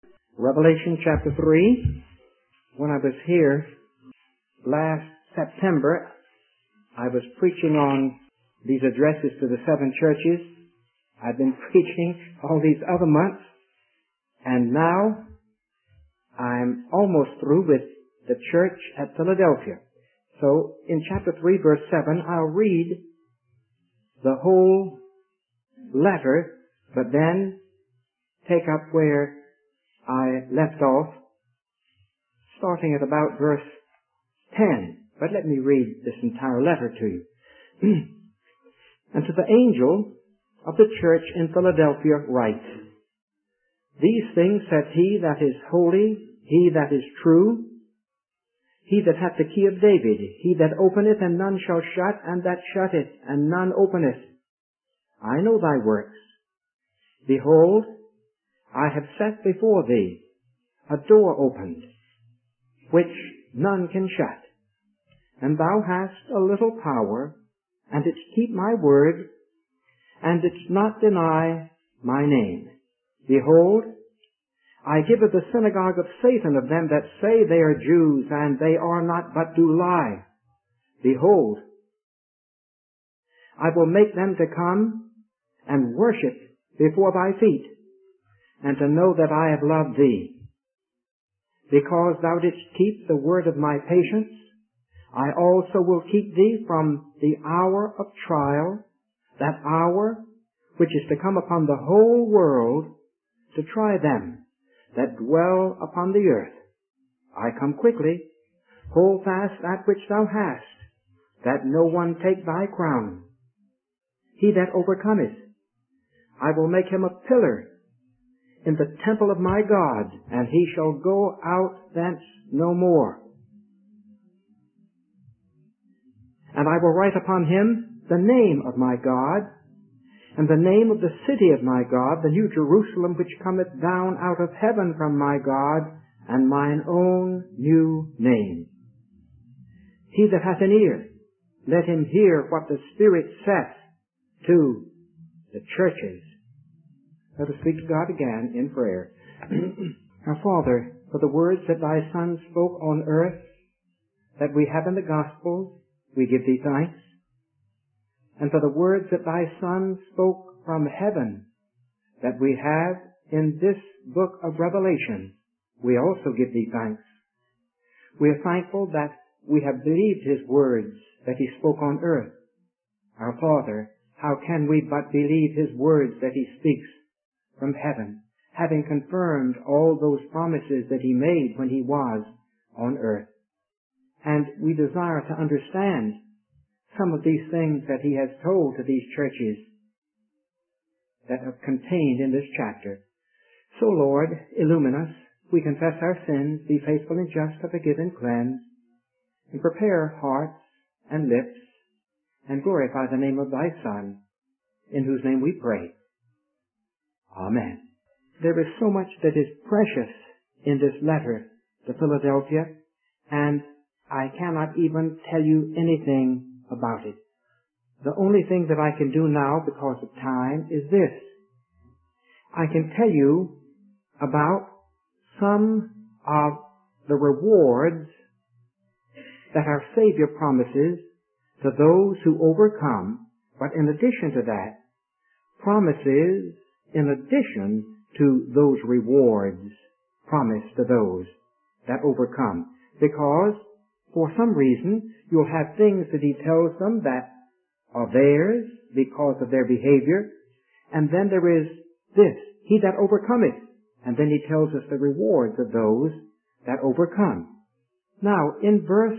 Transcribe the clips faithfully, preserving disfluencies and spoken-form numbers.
Revelation chapter three. When I was here last September, I was preaching on these addresses to the seven churches. I've been preaching all these other months, and now I'm almost through with the church at Philadelphia. So in chapter three, verse seven, I'll read the whole letter, but then take up where I left off, starting at about verse ten. But let me read this entire letter to you. And to the angel of the church in Philadelphia write, These things saith he that is holy, he that is true, he that hath the key of David, he that openeth and none shall shut, and that shutteth and none openeth. I know thy works. Behold, I have set before thee a door opened, which none can shut. And thou hast a little power, and didst keep my word, and didst not deny my name. Behold, I give of the synagogue of Satan of them that say they are Jews, and they are not, but do lie. Behold, I will make them to come and worship before thy feet, and to know that I have loved thee. Because thou didst keep the word of my patience, I also will keep thee from the hour of trial, that hour which is to come upon the whole world to try them that dwell upon the earth. I come quickly. Hold fast that which thou hast, that no one take thy crown. He that overcometh, I will make him a pillar in the temple of my God, and he shall go out thence no more. And I will write upon him the name of my God, and the name of the city of my God, the new Jerusalem, which cometh down out of heaven from my God, and mine own new name. He that hath an ear, let him hear what the Spirit saith to the churches. Let us speak to God again in prayer. Our Father, for the words that thy Son spoke on earth, that we have in the Gospels, we give thee thanks. And for the words that thy Son spoke from heaven, that we have in this book of Revelation, we also give thee thanks. We are thankful that we have believed his words that he spoke on earth. Our Father, how can we but believe his words that he speaks from heaven, having confirmed all those promises that he made when he was on earth? And we desire to understand some of these things that he has told to these churches that are contained in this chapter. So, Lord, illumine us. We confess our sins, be faithful and just to forgive and cleanse, and prepare hearts and lips, and glorify the name of thy Son, in whose name we pray. Amen. There is so much that is precious in this letter to Philadelphia, and I cannot even tell you anything about it. The only thing that I can do now, because of time, is this. I can tell you about some of the rewards that our Savior promises to those who overcome, but in addition to that, promises in addition to those rewards promised to those that overcome. Because for some reason, you'll have things that he tells them that are theirs because of their behavior. And then there is this, he that overcometh. And then he tells us the rewards of those that overcome. Now, in verse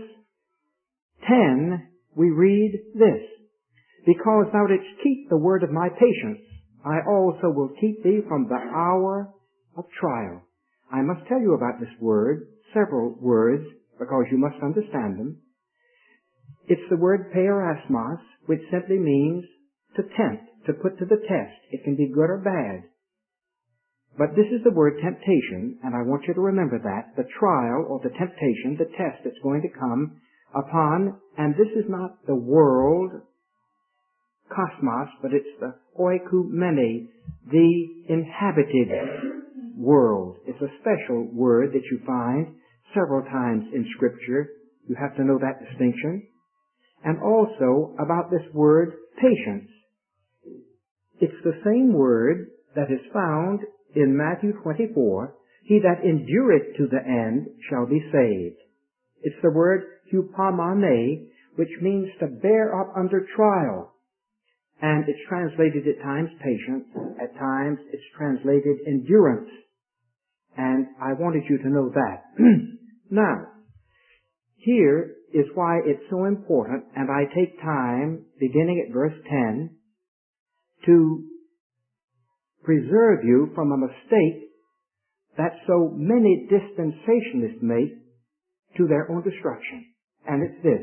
ten, we read this, Because thou didst keep the word of my patience, I also will keep thee from the hour of trial. I must tell you about this word, several words, because you must understand them. It's the word peirasmos, which simply means to tempt, to put to the test. It can be good or bad. But this is the word temptation, and I want you to remember that, the trial or the temptation, the test that's going to come upon, and this is not the world, cosmos, but it's the oikumene, the inhabited world. It's is a special word that you find several times in Scripture. You have to know that distinction. And also about this word patience. It's the same word that is found in Matthew twenty-four, he that endureth to the end shall be saved. It's the word hupomone, which means to bear up under trial. And it's translated at times patience, at times it's translated endurance. And I wanted you to know that. Now, here is why it's so important, and I take time, beginning at verse ten, to preserve you from a mistake that so many dispensationalists make to their own destruction. And it's this.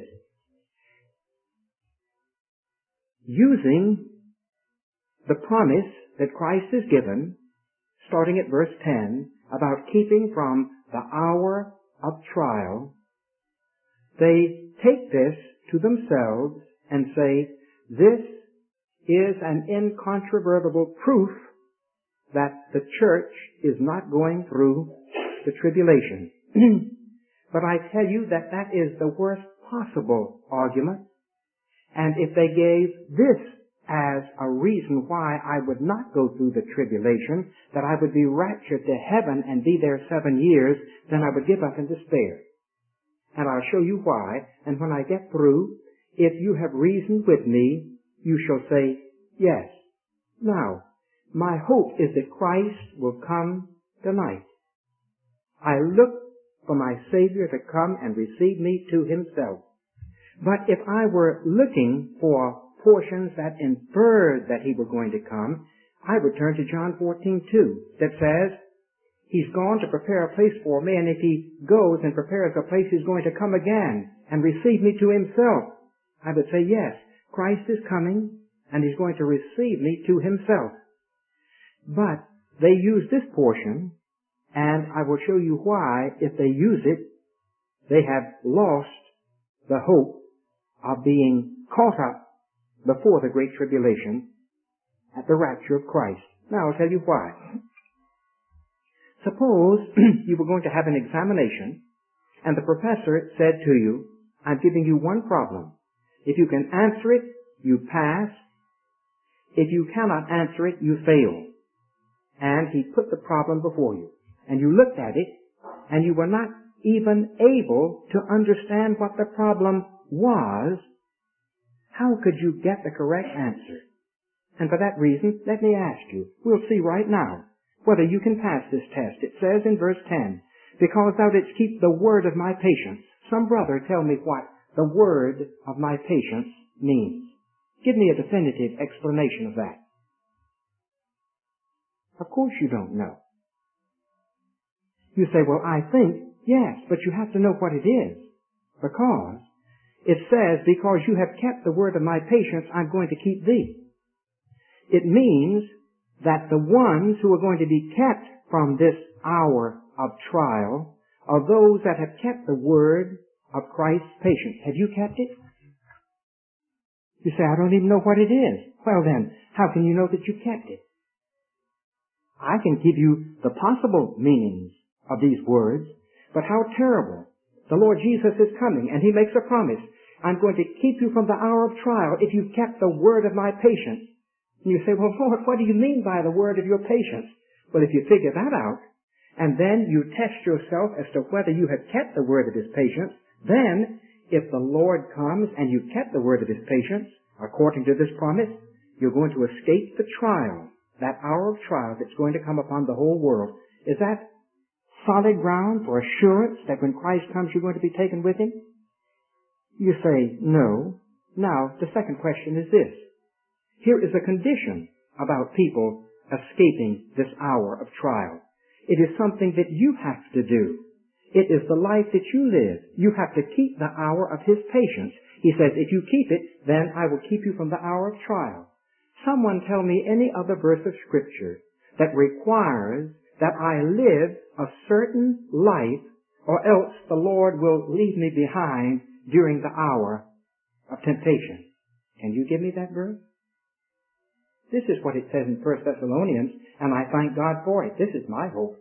Using the promise that Christ has given, starting at verse ten, about keeping from the hour of trial, they take this to themselves and say, this is an incontrovertible proof that the church is not going through the tribulation. But I tell you that that is the worst possible argument. And if they gave this as a reason why I would not go through the tribulation, that I would be raptured to heaven and be there seven years, then I would give up in despair. And I'll show you why. And when I get through, if you have reasoned with me, you shall say, yes. Now, my hope is that Christ will come tonight. I look for my Savior to come and receive me to Himself. But if I were looking for portions that inferred that He were going to come, I would turn to John fourteen two, that says, He's gone to prepare a place for me, and if He goes and prepares a place, He's going to come again and receive me to Himself. I would say, yes, Christ is coming, and He's going to receive me to Himself. But they use this portion, and I will show you why, if they use it, they have lost the hope of being caught up before the Great Tribulation at the rapture of Christ. Now I'll tell you why. Suppose you were going to have an examination, and the professor said to you, I'm giving you one problem. If you can answer it, you pass. If you cannot answer it, you fail. And he put the problem before you. And you looked at it, and you were not even able to understand what the problem was. How could you get the correct answer? And for that reason, let me ask you, we'll see right now whether you can pass this test. It says in verse ten, because thou didst keep the word of my patience. Some brother tell me what the word of my patience means. Give me a definitive explanation of that. Of course you don't know. You say, well, I think, yes, but you have to know what it is. Because it says, because you have kept the word of my patience, I'm going to keep thee. It means that the ones who are going to be kept from this hour of trial are those that have kept the word of Christ's patience. Have you kept it? You say, I don't even know what it is. Well then, how can you know that you kept it? I can give you the possible meanings of these words, but how terrible. The Lord Jesus is coming, and He makes a promise. I'm going to keep you from the hour of trial if you've kept the word of my patience. And you say, well, Lord, what do you mean by the word of your patience? Well, if you figure that out, and then you test yourself as to whether you have kept the word of His patience, then, if the Lord comes and you've kept the word of His patience, according to this promise, you're going to escape the trial, that hour of trial that's going to come upon the whole world. Is that solid ground for assurance that when Christ comes you're going to be taken with Him? You say, no. Now, the second question is this. Here is a condition about people escaping this hour of trial. It is something that you have to do. It is the life that you live. You have to keep the hour of His patience. He says, if you keep it, then I will keep you from the hour of trial. Someone tell me any other verse of Scripture that requires that I live a certain life, or else the Lord will leave me behind during the hour of temptation. Can you give me that verse? This is what it says in First Thessalonians, and I thank God for it. This is my hope.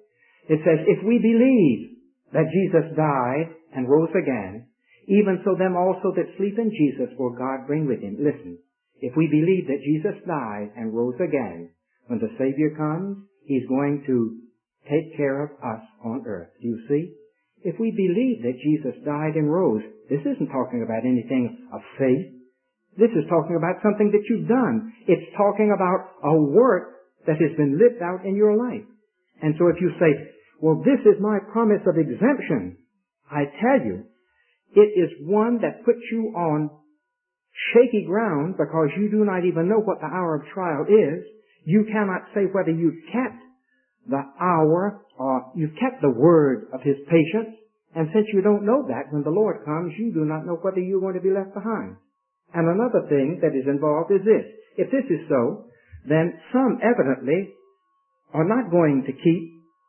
It says, if we believe that Jesus died and rose again, even so them also that sleep in Jesus will God bring with him. Listen, if we believe that Jesus died and rose again, when the Savior comes, he's going to take care of us on earth. Do you see? If we believe that Jesus died and rose, this isn't talking about anything of faith. This is talking about something that you've done. It's talking about a work that has been lived out in your life. And so if you say, well, this is my promise of exemption, I tell you, it is one that puts you on shaky ground because you do not even know what the hour of trial is. You cannot say whether you've kept the hour or you've kept the word of his patience. And since you don't know that, when the Lord comes, you do not know whether you're going to be left behind. And another thing that is involved is this. If this is so, then some evidently are not going to keep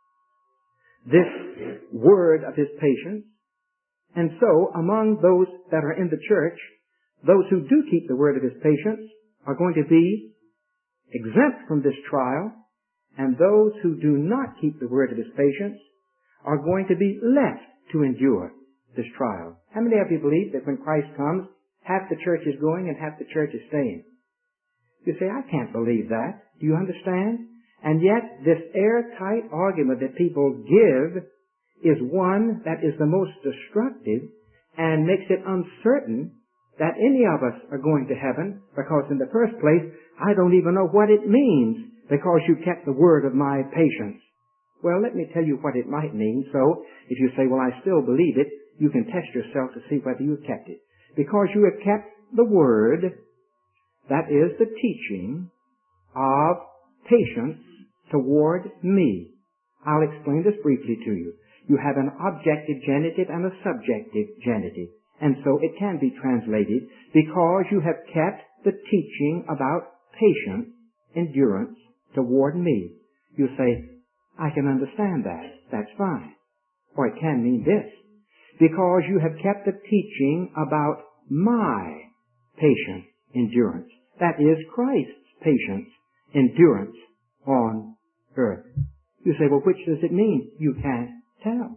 this word of his patience. And so, among those that are in the church, those who do keep the word of his patience are going to be exempt from this trial, and those who do not keep the word of his patience are going to be left to endure this trial. How many of you believe that when Christ comes, half the church is going and half the church is staying? You say, I can't believe that. Do you understand? And yet, this airtight argument that people give is one that is the most destructive and makes it uncertain that any of us are going to heaven, because in the first place, I don't even know what it means because you kept the word of my patience. Well, let me tell you what it might mean. So, if you say, well, I still believe it, you can test yourself to see whether you've kept it. Because you have kept the word, that is the teaching of patience toward me. I'll explain this briefly to you. You have an objective genitive and a subjective genitive. And so it can be translated, because you have kept the teaching about patience, endurance toward me. You say, I can understand that. That's fine. Or it can mean this. Because you have kept the teaching about my patience, endurance. That is Christ's patience, endurance on earth. You say, well, which does it mean? You can't tell.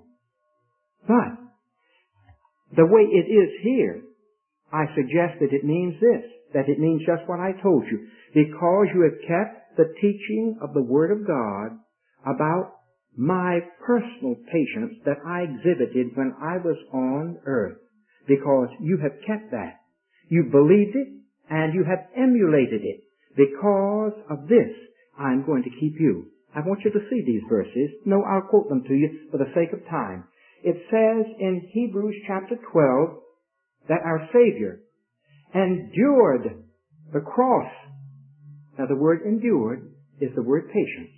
But the way it is here, I suggest that it means this, that it means just what I told you. Because you have kept the teaching of the Word of God about my personal patience that I exhibited when I was on earth. Because you have kept that. You believed it and you have emulated it. Because of this, I'm going to keep you. I want you to see these verses. No, I'll quote them to you for the sake of time. It says in Hebrews chapter twelve that our Savior endured the cross. Now the word endured is the word patience.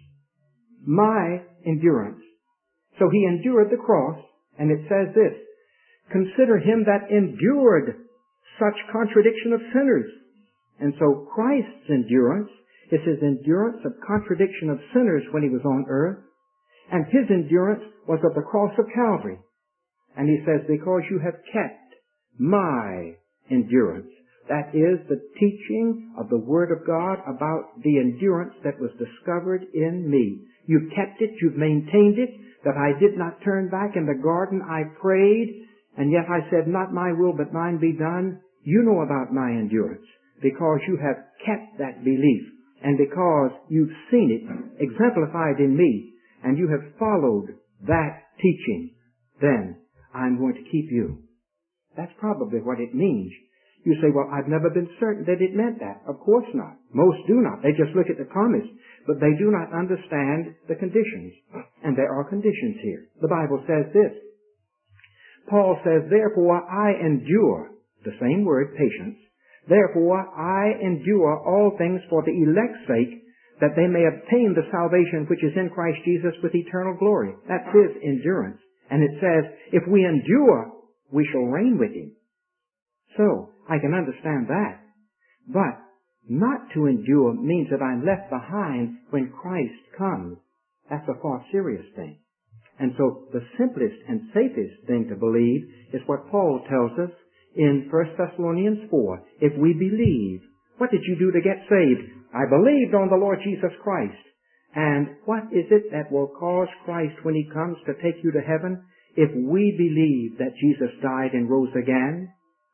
My endurance. So he endured the cross, and it says this, consider him that endured such contradiction of sinners. And so Christ's endurance is his endurance of contradiction of sinners when he was on earth, and his endurance was of the cross of Calvary. And he says, because you have kept my endurance. That is the teaching of the Word of God about the endurance that was discovered in me. You've kept it, you've maintained it, that I did not turn back in the garden. I prayed, and yet I said, not my will but mine be done. You know about my endurance, because you have kept that belief, and because you've seen it exemplified in me, and you have followed that teaching, then I'm going to keep you. That's probably what it means. You say, well, I've never been certain that it meant that. Of course not. Most do not. They just look at the promise, but they do not understand the conditions. And there are conditions here. The Bible says this. Paul says, therefore I endure, the same word, patience, therefore I endure all things for the elect's sake, that they may obtain the salvation which is in Christ Jesus with eternal glory. That's his endurance. And it says, if we endure, we shall reign with him. So, I can understand that. But not to endure means that I'm left behind when Christ comes. That's a far serious thing. And so the simplest and safest thing to believe is what Paul tells us in First Thessalonians four. If we believe, what did you do to get saved? I believed on the Lord Jesus Christ. And what is it that will cause Christ when He comes to take you to heaven? If we believe that Jesus died and rose again,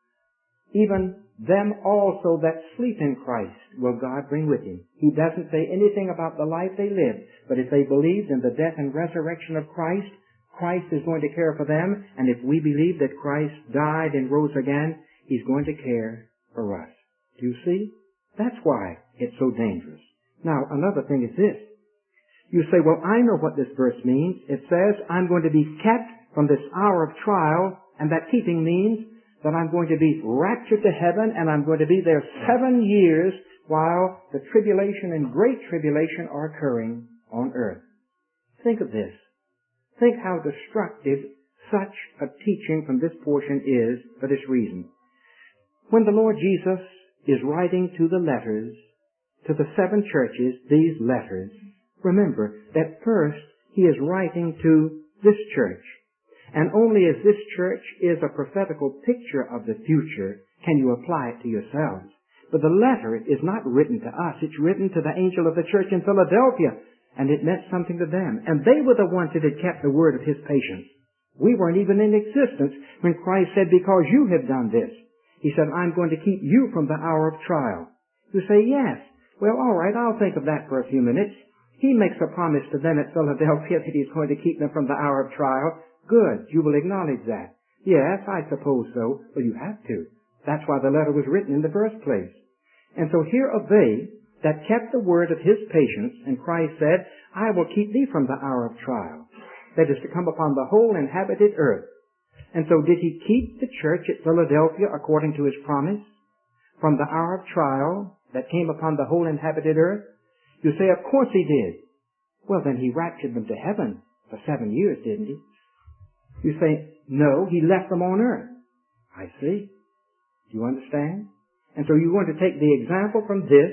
even them also that sleep in Christ will God bring with Him. He doesn't say anything about the life they lived, but if they believed in the death and resurrection of Christ, Christ is going to care for them, and if we believe that Christ died and rose again, He's going to care for us. Do you see? That's why it's so dangerous. Now, another thing is this. You say, well, I know what this verse means. It says, I'm going to be kept from this hour of trial, and that keeping means that I'm going to be raptured to heaven, and I'm going to be there seven years while the tribulation and great tribulation are occurring on earth. Think of this. Think how destructive such a teaching from this portion is for this reason. When the Lord Jesus is writing to the letters, to the seven churches, these letters, remember that first He is writing to this church. And only as this church is a prophetical picture of the future can you apply it to yourselves. But the letter is not written to us. It's written to the angel of the church in Philadelphia. And it meant something to them. And they were the ones that had kept the word of His patience. We weren't even in existence when Christ said, because you have done this. He said, I'm going to keep you from the hour of trial. You say, yes. Well, all right, I'll think of that for a few minutes. He makes a promise to them at Philadelphia that He's going to keep them from the hour of trial. Good. You will acknowledge that. Yes, I suppose so. Well, you have to. That's why the letter was written in the first place. And so here are they that kept the word of His patience, and Christ said, I will keep thee from the hour of trial. That is to come upon the whole inhabited earth. And so did He keep the church at Philadelphia according to His promise from the hour of trial that came upon the whole inhabited earth? You say, of course He did. Well, then He raptured them to heaven for seven years, didn't He? You say, no, He left them on earth. I see. Do you understand? And so you're going to take the example from this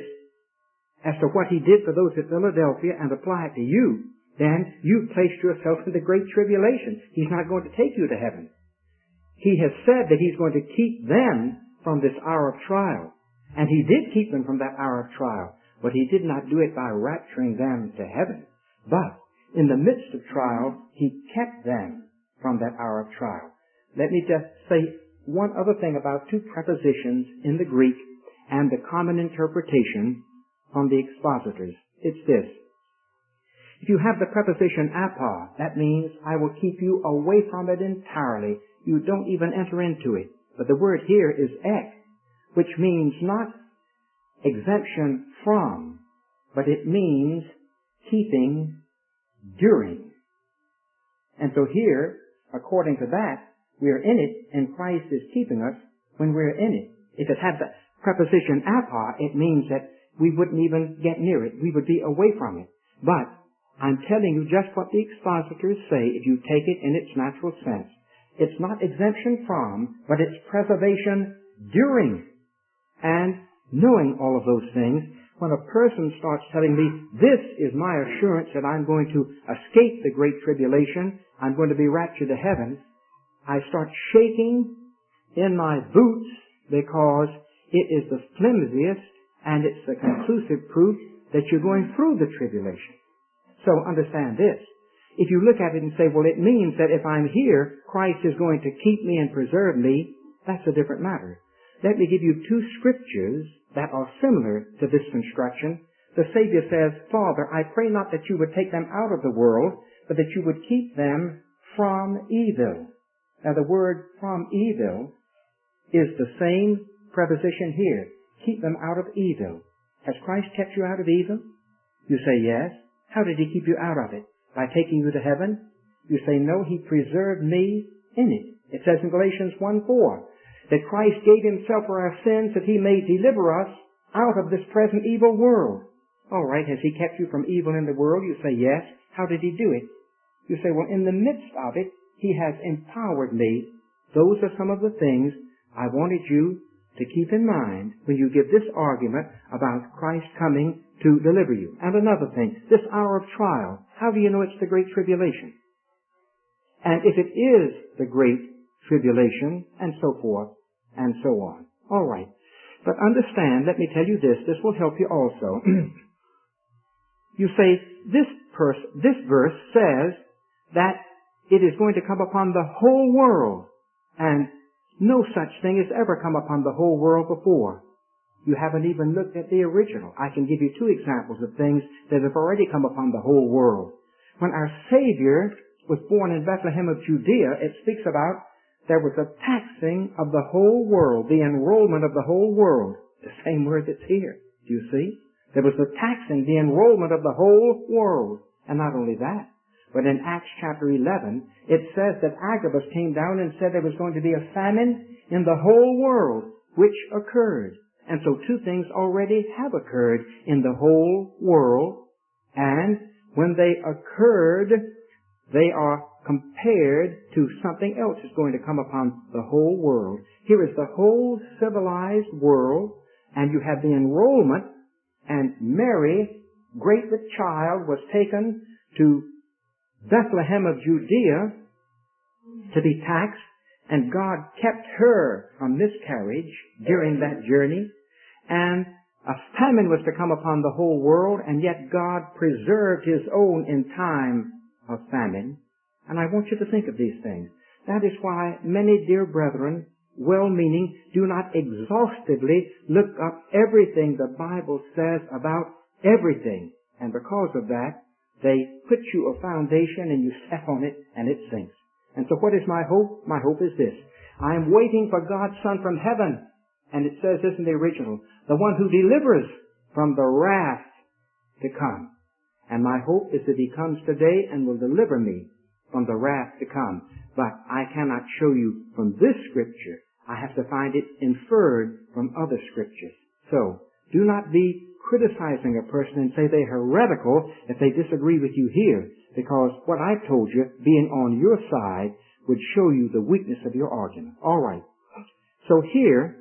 as to what He did for those at Philadelphia and apply it to you. Then you've placed yourself in the great tribulation. He's not going to take you to heaven. He has said that He's going to keep them from this hour of trial. And He did keep them from that hour of trial. But He did not do it by rapturing them to heaven. But in the midst of trial, He kept them from that hour of trial. Let me just say one other thing about two prepositions in the Greek and the common interpretation from the expositors. It's this. If you have the preposition apo, that means I will keep you away from it entirely. You don't even enter into it. But the word here is ek, which means not exemption from, but it means keeping during. And so here, according to that, we are in it, and Christ is keeping us when we're in it. If it had the preposition apo, it means that we wouldn't even get near it. We would be away from it. But I'm telling you just what the expositors say if you take it in its natural sense. It's not exemption from, but it's preservation during. And knowing all of those things, when a person starts telling me, this is my assurance that I'm going to escape the great tribulation, I'm going to be raptured to heaven, I start shaking in my boots because it is the flimsiest and it's the conclusive proof that you're going through the tribulation. So understand this. If you look at it and say, well, it means that if I'm here, Christ is going to keep me and preserve me, that's a different matter. Let me give you two scriptures that are similar to this construction. The Savior says, Father, I pray not that you would take them out of the world, but that you would keep them from evil. Now the word from evil is the same preposition here. Keep them out of evil. Has Christ kept you out of evil? You say yes. How did He keep you out of it? By taking you to heaven? You say no, He preserved me in it. It says in Galatians one four that Christ gave Himself for our sins that He may deliver us out of this present evil world. All right, has He kept you from evil in the world? You say yes. How did He do it? You say, well, in the midst of it, He has empowered me. Those are some of the things I wanted you to keep in mind when you give this argument about Christ coming to deliver you. And another thing, this hour of trial, how do you know it's the great tribulation? And if it is the great tribulation, and so forth, and so on. All right. But understand, let me tell you this, this will help you also. You say, this, pers- this verse says that it is going to come upon the whole world, and no such thing has ever come upon the whole world before. You haven't even looked at the original. I can give you two examples of things that have already come upon the whole world. When our Savior was born in Bethlehem of Judea, it speaks about there was a taxing of the whole world, the enrollment of the whole world. The same word that's here. Do you see? There was the taxing, the enrollment of the whole world. And not only that, but in Acts chapter eleven, it says that Agabus came down and said there was going to be a famine in the whole world, which occurred. And so two things already have occurred in the whole world. And when they occurred, they are compared to something else that's going to come upon the whole world. Here is the whole civilized world, and you have the enrollment, and Mary, great with child, was taken to Bethlehem of Judea to be taxed, and God kept her from miscarriage during that journey, and a famine was to come upon the whole world, and yet God preserved His own in time of famine. And I want you to think of these things. That is why many dear brethren, well-meaning, do not exhaustively look up everything the Bible says about everything. And because of that, they put you a foundation and you step on it and it sinks. And so what is my hope? My hope is this. I am waiting for God's Son from heaven. And it says this in the original, the one who delivers from the wrath to come. And my hope is that He comes today and will deliver me from the wrath to come. But I cannot show you from this scripture. I have to find it inferred from other scriptures. So, do not be criticizing a person and say they're heretical if they disagree with you here, because what I've told you, being on your side, would show you the weakness of your argument. All right. So here,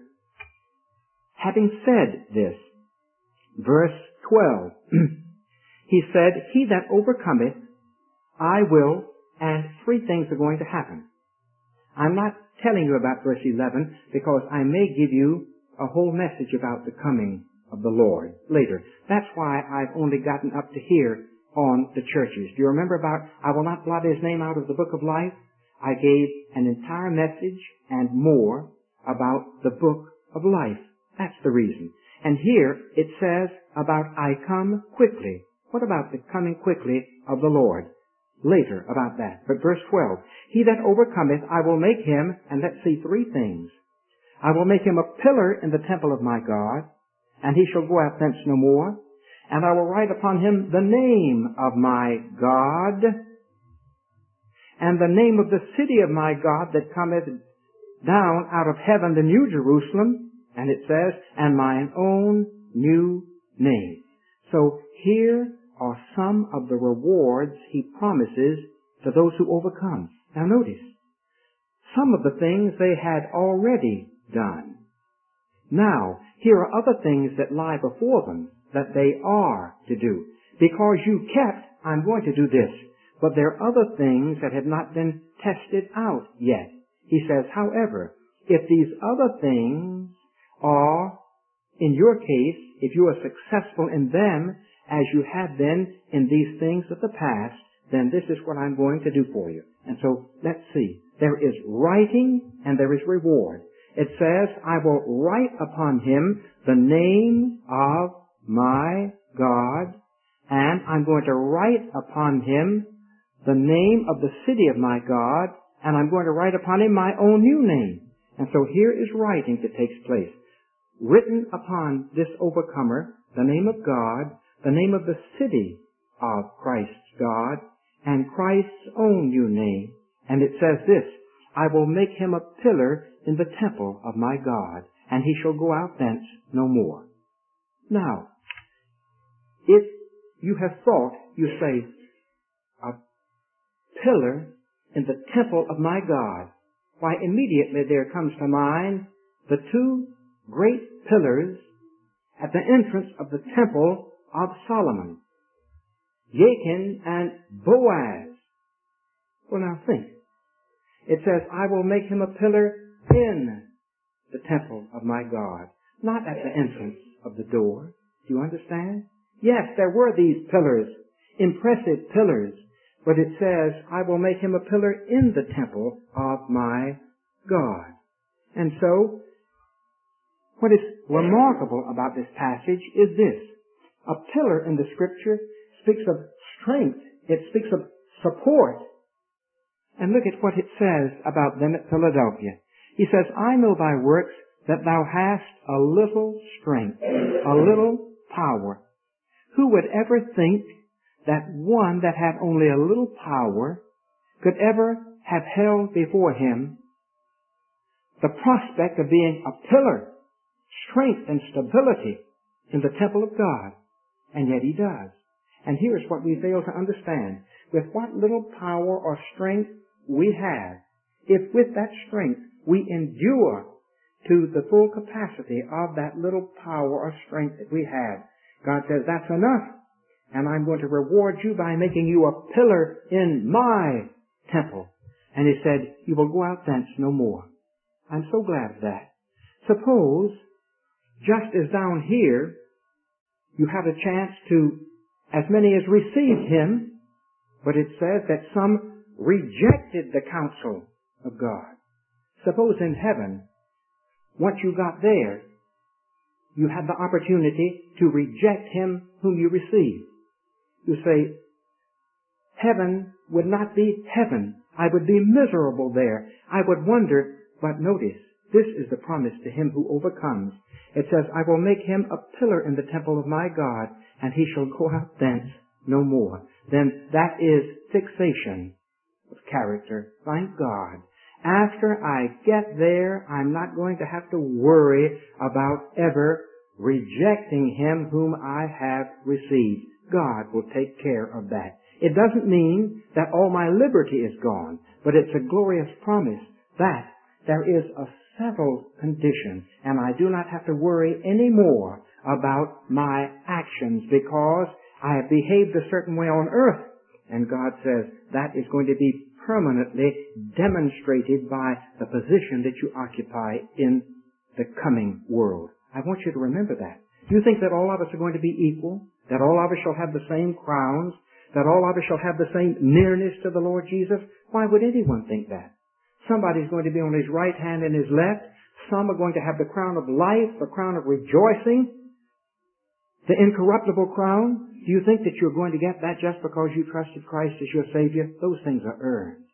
having said this, verse twelve, he said, he that overcometh, I will, and three things are going to happen. I'm not telling you about verse eleven because I may give you a whole message about the coming of the Lord later. That's why I've only gotten up to here on the churches. Do you remember about, I will not blot his name out of the book of life? I gave an entire message and more about the book of life. That's the reason. And here it says about I come quickly. What about the coming quickly of the Lord? Later about that. But verse twelve, he that overcometh, I will make him, and let's see three things. I will make him a pillar in the temple of my God, and he shall go out thence no more. And I will write upon him the name of my God, and the name of the city of my God that cometh down out of heaven, the new Jerusalem, and it says, and mine own new name. So here are some of the rewards he promises to those who overcome. Now notice, some of the things they had already done. Now, here are other things that lie before them that they are to do. Because you kept, I'm going to do this. But there are other things that have not been tested out yet. He says, however, if these other things are, in your case, if you are successful in them as you have been in these things of the past, then this is what I'm going to do for you. And so, let's see. There is writing and there is reward. It says, I will write upon him the name of my God, and I'm going to write upon him the name of the city of my God, and I'm going to write upon him my own new name. And so here is writing that takes place. Written upon this overcomer, the name of God, the name of the city of Christ's God, and Christ's own new name. And it says this, I will make him a pillar in the temple of my God, and he shall go out thence no more. Now, if you have thought, you say, a pillar in the temple of my God, why immediately there comes to mind the two great pillars at the entrance of the temple of Solomon, Jachin and Boaz. Well, now think. It says, I will make him a pillar in the temple of my God, not at the entrance of the door. Do you understand? Yes, there were these pillars, impressive pillars, but it says, I will make him a pillar in the temple of my God. And so, what is remarkable about this passage is this. A pillar in the Scripture speaks of strength. It speaks of support. And look at what it says about them at Philadelphia. He says, I know thy works, that thou hast a little strength, a little power. Who would ever think that one that had only a little power could ever have held before him the prospect of being a pillar, strength and stability in the temple of God? And yet he does. And here's what we fail to understand. With what little power or strength we have, if with that strength we endure to the full capacity of that little power or strength that we have, God says, that's enough. And I'm going to reward you by making you a pillar in my temple. And he said, you will go out thence no more. I'm so glad of that. Suppose, just as down here, you have a chance to, as many as received him, but it says that some rejected the counsel of God. Suppose in heaven, once you got there, you had the opportunity to reject him whom you received. You say, heaven would not be heaven. I would be miserable there. I would wonder, but notice, this is the promise to him who overcomes. It says, I will make him a pillar in the temple of my God, and he shall go out thence no more. Then that is fixation of character. Thank God. After I get there, I'm not going to have to worry about ever rejecting him whom I have received. God will take care of that. It doesn't mean that all my liberty is gone, but it's a glorious promise that there is a settled condition, and I do not have to worry anymore about my actions because I have behaved a certain way on earth. And God says that is going to be permanently demonstrated by the position that you occupy in the coming world. I want you to remember that. Do you think that all of us are going to be equal? That all of us shall have the same crowns? That all of us shall have the same nearness to the Lord Jesus? Why would anyone think that? Somebody's going to be on his right hand and his left. Some are going to have the crown of life, the crown of rejoicing, the incorruptible crown. Do you think that you're going to get that just because you trusted Christ as your Savior? Those things are earned.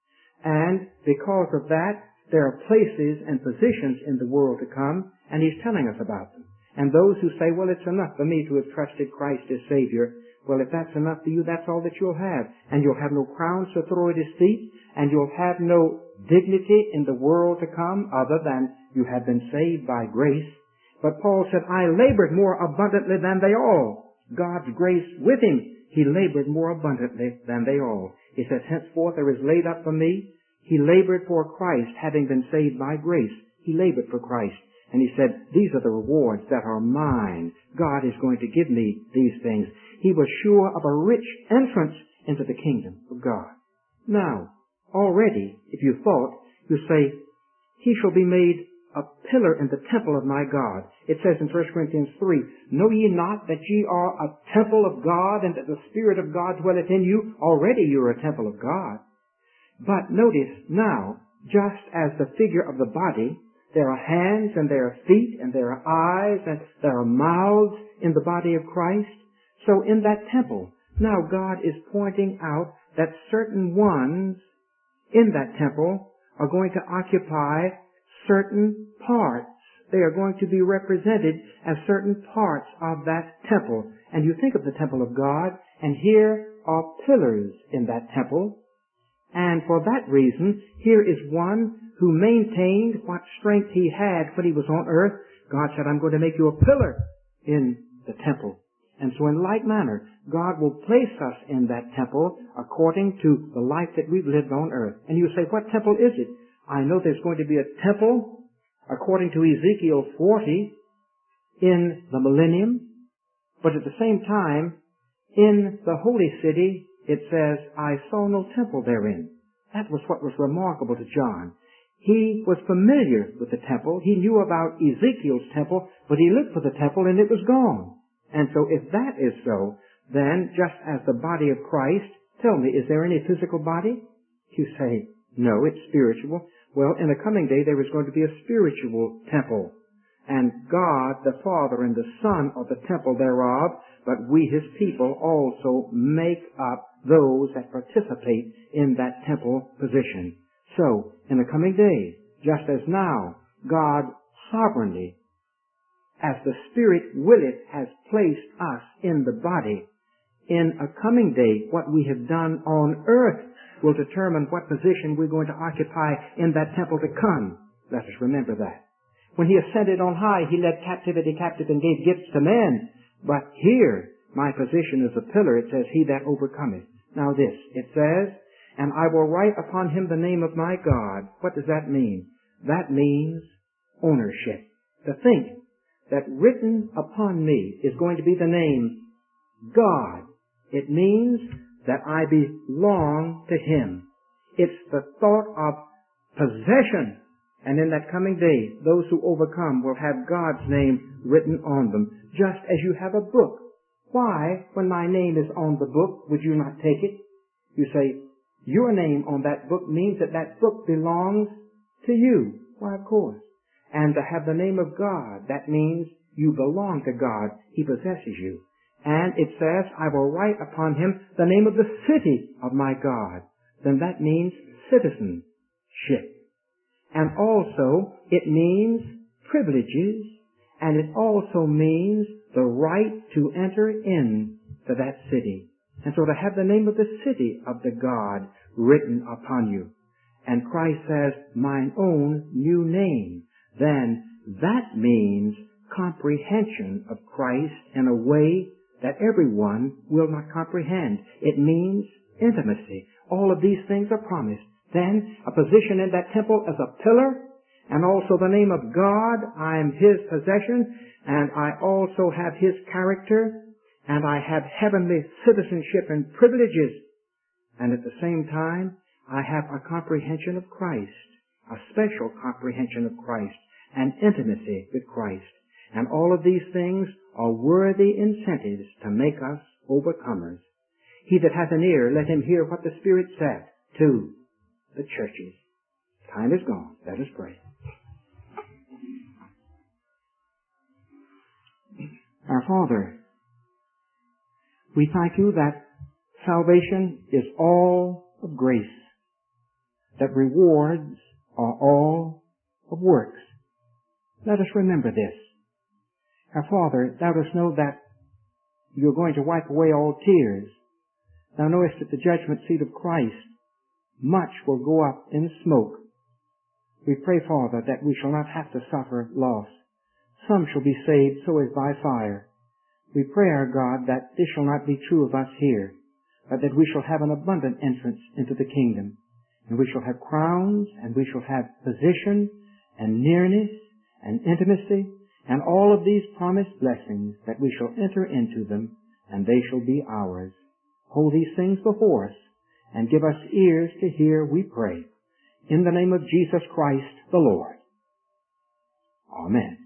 And because of that, there are places and positions in the world to come, and He's telling us about them. And those who say, well, it's enough for me to have trusted Christ as Savior, well, if that's enough for you, that's all that you'll have. And you'll have no crowns to throw at His feet, and you'll have no dignity in the world to come other than you have been saved by grace. But Paul said, I labored more abundantly than they all. God's grace with him, he labored more abundantly than they all. He says, henceforth there is laid up for me. He labored for Christ, having been saved by grace. He labored for Christ. And he said, these are the rewards that are mine. God is going to give me these things. He was sure of a rich entrance into the kingdom of God. Now, already, if you thought, you say, he shall be made a pillar in the temple of my God. It says in First Corinthians three, know ye not that ye are a temple of God, and that the Spirit of God dwelleth in you? Already you are a temple of God. But notice now, just as the figure of the body, there are hands and there are feet and there are eyes and there are mouths in the body of Christ. So in that temple, now God is pointing out that certain ones in that temple are going to occupy certain parts. They are going to be represented as certain parts of that temple. And you think of the temple of God, and here are pillars in that temple. And for that reason, here is one who maintained what strength he had when he was on earth. God said, I'm going to make you a pillar in the temple. And so in like manner, God will place us in that temple according to the life that we've lived on earth. And you say, what temple is it? I know there's going to be a temple, according to Ezekiel forty, in the millennium. But at the same time, in the holy city, it says, I saw no temple therein. That was what was remarkable to John. He was familiar with the temple. He knew about Ezekiel's temple, but he looked for the temple and it was gone. And so if that is so, then just as the body of Christ, tell me, is there any physical body? You say, no, it's spiritual. Well, in the coming day there is going to be a spiritual temple. And God, the Father, and the Son are the temple thereof, but we, His people, also make up those that participate in that temple position. So, in the coming days, just as now, God sovereignly, as the Spirit willeth, has placed us in the body, in a coming day, what we have done on earth will determine what position we're going to occupy in that temple to come. Let us remember that. When He ascended on high, He led captivity captive and gave gifts to men. But here, my position is a pillar. It says, He that overcometh. Now this, it says, and I will write upon him the name of my God. What does that mean? That means ownership. To think that written upon me is going to be the name God. It means that I belong to Him. It's the thought of possession. And in that coming day, those who overcome will have God's name written on them, just as you have a book. Why, when my name is on the book, would you not take it? You say, your name on that book means that that book belongs to you. Why, of course. And to have the name of God, that means you belong to God. He possesses you. And it says, I will write upon him the name of the city of my God. Then that means citizenship. And also, it means privileges, and it also means the right to enter in to that city. And so to have the name of the city of the God written upon you. And Christ says, mine own new name. Then that means comprehension of Christ in a way that everyone will not comprehend. It means intimacy. All of these things are promised. Then a position in that temple as a pillar, and also the name of God. I am His possession, and I also have His character, and I have heavenly citizenship and privileges. And at the same time, I have a comprehension of Christ, a special comprehension of Christ, and intimacy with Christ. And all of these things are worthy incentives to make us overcomers. He that hath an ear, let him hear what the Spirit saith to the churches. Time is gone. Let us pray. Our Father, we thank you that salvation is all of grace, that rewards are all of works. Let us remember this. Our Father, thou dost know that you're going to wipe away all tears. Thou knowest at the judgment seat of Christ much will go up in smoke. We pray, Father, that we shall not have to suffer loss. Some shall be saved, so as by fire. We pray, our God, that this shall not be true of us here, but that we shall have an abundant entrance into the kingdom. And we shall have crowns, and we shall have position, and nearness, and intimacy, and all of these promised blessings, that we shall enter into them, and they shall be ours. Hold these things before us, and give us ears to hear, we pray. In the name of Jesus Christ the Lord. Amen.